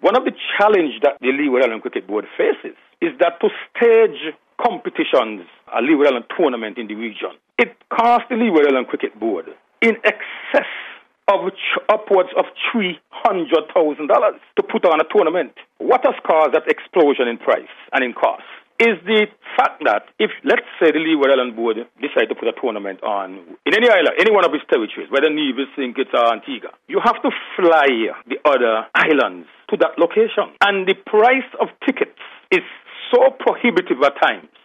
One of the challenges that the Leeward Island Cricket Board faces is that to stage competitions, a Leeward Island tournament in the region, it costs the Leeward Island Cricket Board in excess of upwards of $300,000 to put on a tournament. What has caused that explosion in price and in cost is the fact that if, let's say, the Leeward Island Board decide to put a tournament on in any island, any one of its territories, whether Nevis, St. Kitts, or Antigua, you have to fly the other islands to that location. And the price of tickets is so prohibitive at times